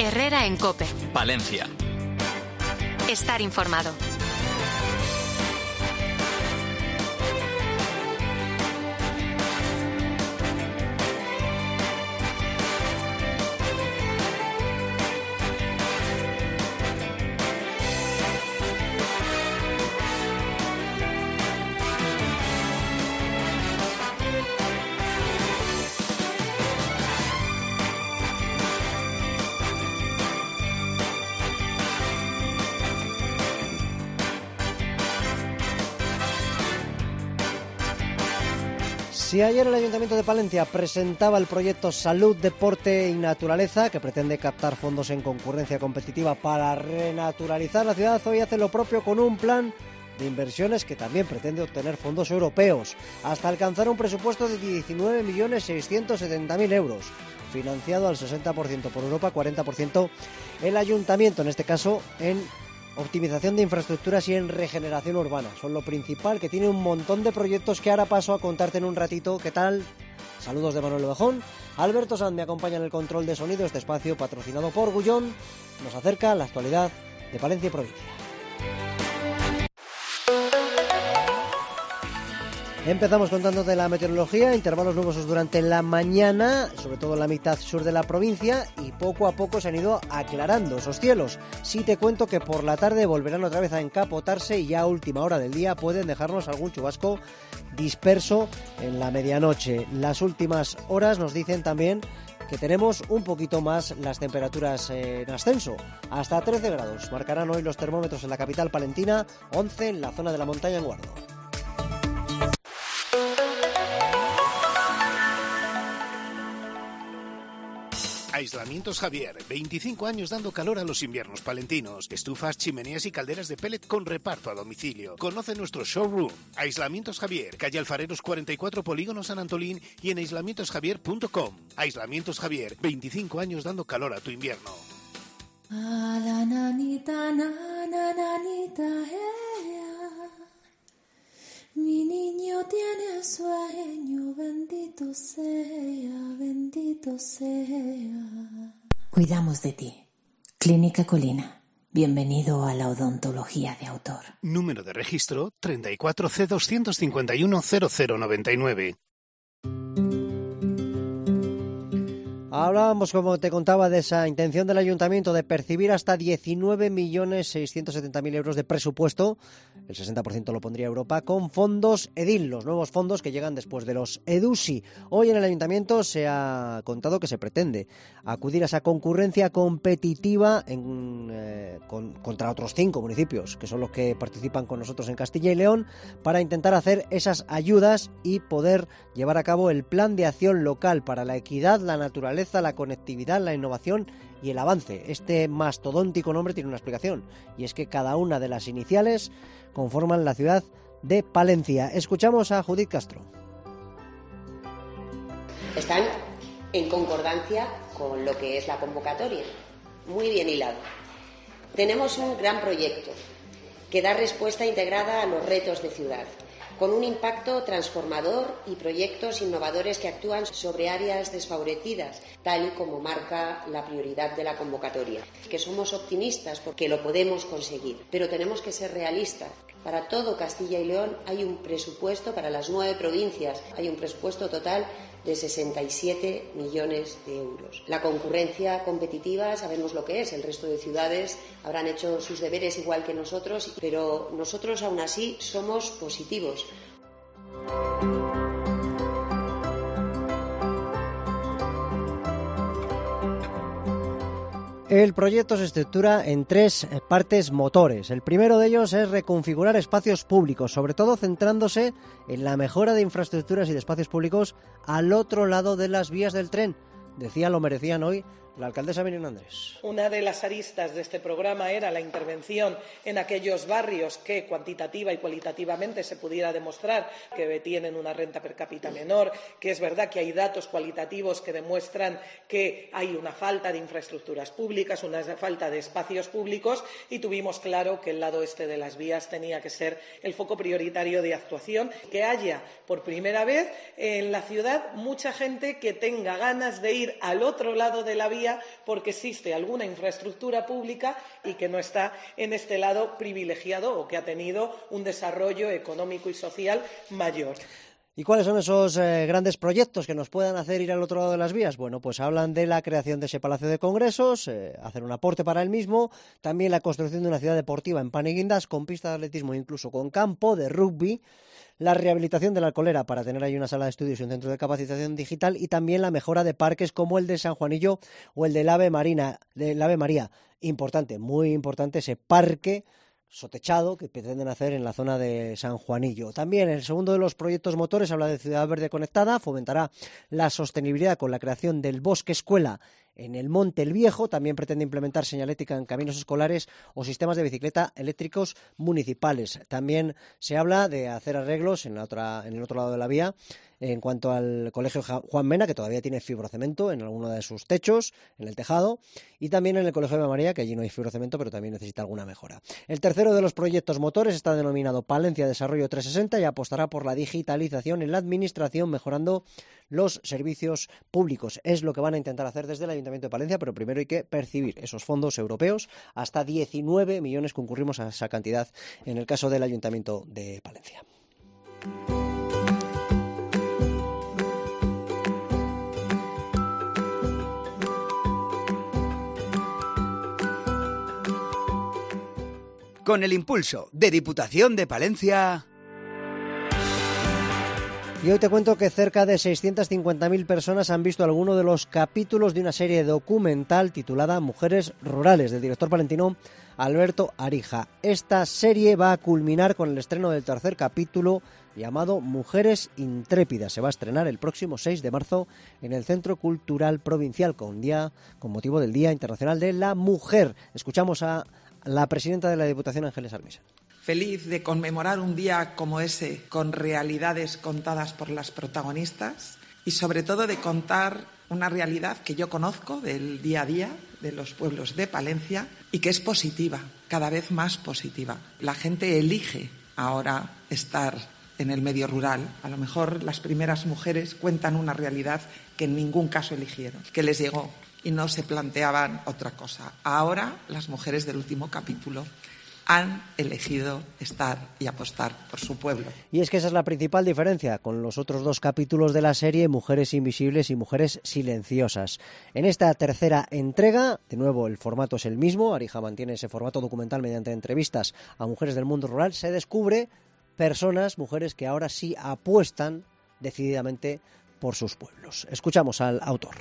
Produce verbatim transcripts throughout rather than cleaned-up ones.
Herrera en COPE. Palencia. Estar informado. Si ayer el Ayuntamiento de Palencia presentaba el proyecto Salud, Deporte y Naturaleza, que pretende captar fondos en concurrencia competitiva para renaturalizar la ciudad, hoy hace lo propio con un plan de inversiones que también pretende obtener fondos europeos, hasta alcanzar un presupuesto de diecinueve millones seiscientos setenta mil euros, financiado al sesenta por ciento por Europa, cuarenta por ciento el Ayuntamiento, en este caso en optimización de infraestructuras y en regeneración urbana. Son lo principal, que tiene un montón de proyectos que ahora paso a contarte en un ratito. ¿Qué tal? Saludos de Manuel Ovejón. Alberto Sanz me acompaña en el control de sonido. Este espacio, patrocinado por Gullón, nos acerca a la actualidad de Palencia y provincia. Empezamos contando de la meteorología, intervalos nubosos durante la mañana, sobre todo en la mitad sur de la provincia, y poco a poco se han ido aclarando esos cielos. Sí te cuento que por la tarde volverán otra vez a encapotarse y ya a última hora del día pueden dejarnos algún chubasco disperso en la medianoche. Las últimas horas nos dicen también que tenemos un poquito más las temperaturas en ascenso, hasta trece grados. Marcarán hoy los termómetros en la capital palentina, once en la zona de la montaña en Guardo. Aislamientos Javier, veinticinco años dando calor a los inviernos palentinos. Estufas, chimeneas y calderas de pellet con reparto a domicilio. Conoce nuestro showroom. Aislamientos Javier, calle Alfareros cuarenta y cuatro, Polígono San Antolín, y en aislamientos javier punto com. Aislamientos Javier, veinticinco años dando calor a tu invierno. A la nanita, nana, nanita, ella. Mi niño tiene sueño, bendito sea, bendito sea. Cuidamos de ti. Clínica Colina. Bienvenido a la odontología de autor. Número de registro treinta y cuatro C doscientos cincuenta y uno cero cero noventa y nueve. Hablábamos, como te contaba, de esa intención del Ayuntamiento de percibir hasta diecinueve millones seiscientos setenta mil euros de presupuesto. El sesenta por ciento lo pondría Europa con fondos EDIL, los nuevos fondos que llegan después de los EDUSI. Hoy en el Ayuntamiento se ha contado que se pretende acudir a esa concurrencia competitiva en, eh, con, contra otros cinco municipios, que son los que participan con nosotros en Castilla y León, para intentar hacer esas ayudas y poder llevar a cabo el plan de acción local para la equidad, la naturaleza, la conectividad, la innovación y el avance. Este mastodóntico nombre tiene una explicación, y es que cada una de las iniciales conforman la ciudad de Palencia. Escuchamos a Judith Castro. Están en concordancia con lo que es la convocatoria, muy bien hilado. Tenemos un gran proyecto que da respuesta integrada a los retos de ciudad, con un impacto transformador y proyectos innovadores que actúan sobre áreas desfavorecidas, tal y como marca la prioridad de la convocatoria. Que somos optimistas porque lo podemos conseguir, pero tenemos que ser realistas. Para todo Castilla y León hay un presupuesto, para las nueve provincias hay un presupuesto total de sesenta y siete millones de euros. La concurrencia competitiva sabemos lo que es, el resto de ciudades habrán hecho sus deberes igual que nosotros, pero nosotros aún así somos positivos. El proyecto se estructura en tres partes motores. El primero de ellos es reconfigurar espacios públicos, sobre todo centrándose en la mejora de infraestructuras y de espacios públicos al otro lado de las vías del tren. Decía, lo merecían hoy la alcaldesa Miriam Andrés. Una de las aristas de este programa era la intervención en aquellos barrios que cuantitativa y cualitativamente se pudiera demostrar que tienen una renta per cápita menor, que es verdad que hay datos cualitativos que demuestran que hay una falta de infraestructuras públicas, una falta de espacios públicos, y tuvimos claro que el lado este de las vías tenía que ser el foco prioritario de actuación, que haya por primera vez en la ciudad mucha gente que tenga ganas de ir al otro lado de la vía todavía porque existe alguna infraestructura pública y que no está en este lado privilegiado o que ha tenido un desarrollo económico y social mayor. ¿Y cuáles son esos eh, grandes proyectos que nos puedan hacer ir al otro lado de las vías? Bueno, pues hablan de la creación de ese Palacio de Congresos, eh, hacer un aporte para el mismo, también la construcción de una ciudad deportiva en Paniguindas, con pista de atletismo, incluso con campo de rugby, la rehabilitación de la Alcolera para tener ahí una sala de estudios y un centro de capacitación digital, y también la mejora de parques como el de San Juanillo o el del Ave Marina, del Ave María. Importante, muy importante ese parque sotechado que pretenden hacer en la zona de San Juanillo. También el segundo de los proyectos motores habla de Ciudad Verde Conectada, fomentará la sostenibilidad con la creación del Bosque Escuela en el Monte el Viejo. También pretende implementar señalética en caminos escolares o sistemas de bicicleta eléctricos municipales. También se habla de hacer arreglos en la otra, en el otro lado de la vía en cuanto al Colegio Juan Mena, que todavía tiene fibrocemento en alguno de sus techos, en el tejado, y también en el Colegio de María, que allí no hay fibrocemento, pero también necesita alguna mejora. El tercero de los proyectos motores está denominado Palencia Desarrollo trescientos sesenta y apostará por la digitalización en la administración, mejorando los servicios públicos. Es lo que van a intentar hacer desde el Ayuntamiento de Palencia, pero primero hay que percibir esos fondos europeos. Hasta diecinueve millones concurrimos a esa cantidad en el caso del Ayuntamiento de Palencia. Con el impulso de Diputación de Palencia. Y hoy te cuento que cerca de seiscientas cincuenta mil personas han visto alguno de los capítulos de una serie documental titulada Mujeres Rurales, del director palentino Alberto Arija. Esta serie va a culminar con el estreno del tercer capítulo, llamado Mujeres Intrépidas. Se va a estrenar el próximo seis de marzo en el Centro Cultural Provincial, con, día, con motivo del Día Internacional de la Mujer. Escuchamos a la presidenta de la Diputación, Ángeles Armisa. Feliz de conmemorar un día como ese con realidades contadas por las protagonistas y sobre todo de contar una realidad que yo conozco del día a día de los pueblos de Palencia y que es positiva, cada vez más positiva. La gente elige ahora estar en el medio rural. A lo mejor las primeras mujeres cuentan una realidad que en ningún caso eligieron, que les llegó y no se planteaban otra cosa. Ahora las mujeres del último capítulo han elegido estar y apostar por su pueblo. Y es que esa es la principal diferencia con los otros dos capítulos de la serie, Mujeres Invisibles y Mujeres Silenciosas. En esta tercera entrega, de nuevo el formato es el mismo, Arija mantiene ese formato documental mediante entrevistas a mujeres del mundo rural, se descubre personas, mujeres que ahora sí apuestan decididamente por sus pueblos. Escuchamos al autor.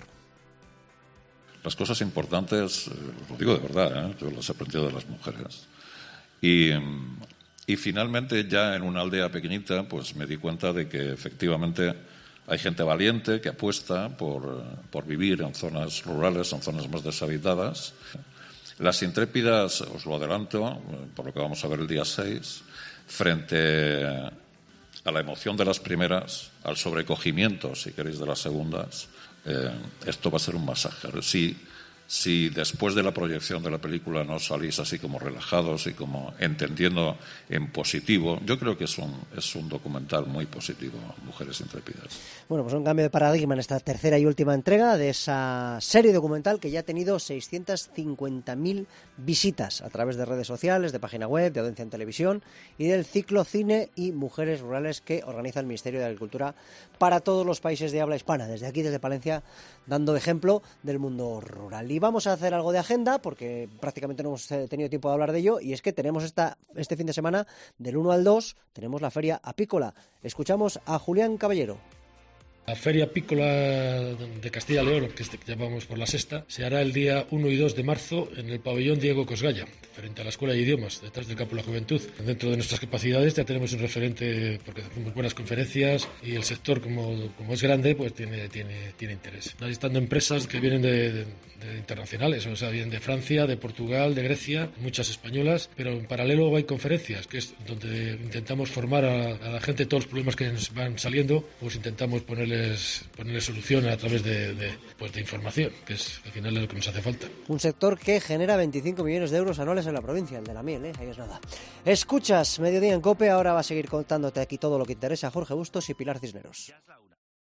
Las cosas importantes, eh, lo digo de verdad, ¿eh? Yo las he aprendido de las mujeres. Y, y finalmente, ya en una aldea pequeñita, pues me di cuenta de que efectivamente hay gente valiente que apuesta por, por vivir en zonas rurales, en zonas más deshabitadas. Las intrépidas, os lo adelanto, por lo que vamos a ver el día seis, frente a la emoción de las primeras, al sobrecogimiento, si queréis, de las segundas, eh, esto va a ser un masaje. Si, si después de la proyección de la película no salís así como relajados y como entendiendo en positivo, yo creo que es un, es un documental muy positivo, Mujeres Intrépidas. Bueno, pues un cambio de paradigma en esta tercera y última entrega de esa serie documental que ya ha tenido seiscientas cincuenta mil visitas a través de redes sociales, de página web, de audiencia en televisión y del ciclo Cine y Mujeres Rurales que organiza el Ministerio de Agricultura para todos los países de habla hispana, desde aquí, desde Palencia, dando ejemplo del mundo rural. Y vamos a hacer algo de agenda, porque prácticamente no hemos tenido tiempo de hablar de ello, y es que tenemos esta, este fin de semana, del uno al dos, tenemos la Feria Apícola. Escuchamos a Julián Caballero. La Feria Apícola de Castilla y León, que llamamos por la sexta, se hará el día uno y dos de marzo en el pabellón Diego Cosgalla, frente a la Escuela de Idiomas, detrás del Campo de la Juventud. Dentro de nuestras capacidades ya tenemos un referente porque hacemos buenas conferencias y el sector, como, como es grande, pues tiene, tiene, tiene interés. Ahí están estando empresas que vienen de, de, de internacionales, o sea, vienen de Francia, de Portugal, de Grecia, muchas españolas, pero en paralelo hay conferencias, que es donde intentamos formar a, a la gente todos los problemas que nos van saliendo, pues intentamos ponerles ponerle solución a través de, de, pues de información, que es al final es lo que nos hace falta. Un sector que genera veinticinco millones de euros anuales en la provincia, el de la miel, ¿eh? Ahí es nada. Escuchas Mediodía en COPE, ahora va a seguir contándote aquí todo lo que interesa a Jorge Bustos y Pilar Cisneros.